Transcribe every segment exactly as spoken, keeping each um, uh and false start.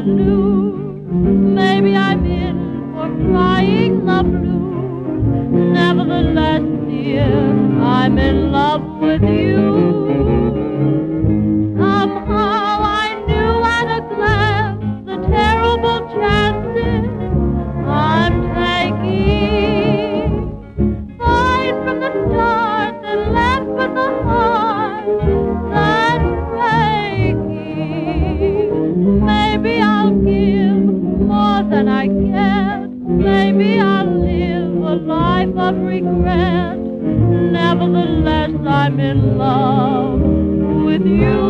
lose. Maybe I'm in for crying the blues. Nevertheless, dear, I'm in love with you. Somehow I knew at a glance the terrible chances I'm taking. Right from the start, they left with the heart that's breaking. Maybe I'll give more than I get. Maybe I'll live a life of regret. Nevertheless, I'm in love with you.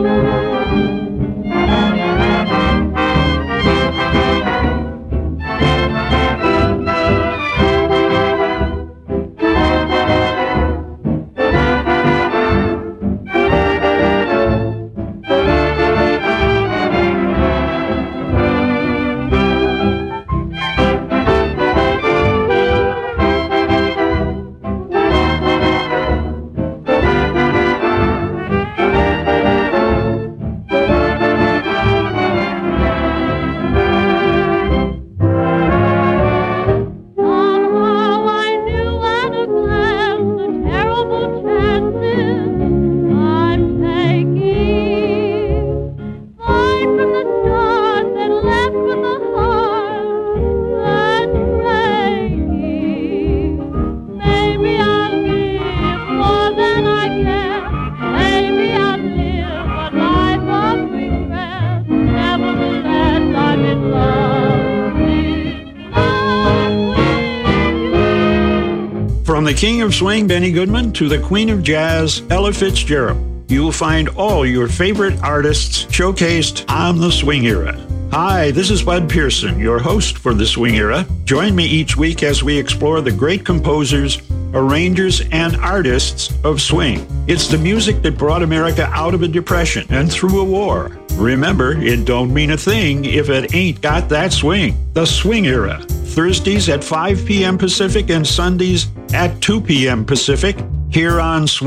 From the king of swing, Benny Goodman, to the queen of jazz, Ella Fitzgerald, you will find all your favorite artists showcased on the Swing Era. Hi, this is Bud Pearson, your host for the Swing Era. Join me each week as we explore the great composers, arrangers, and artists of swing. It's the music that brought America out of a depression and through a war. Remember, it don't mean a thing if it ain't got that swing. The Swing Era, Thursdays at five p.m. Pacific and Sundays at two p.m. Pacific, here on Swing.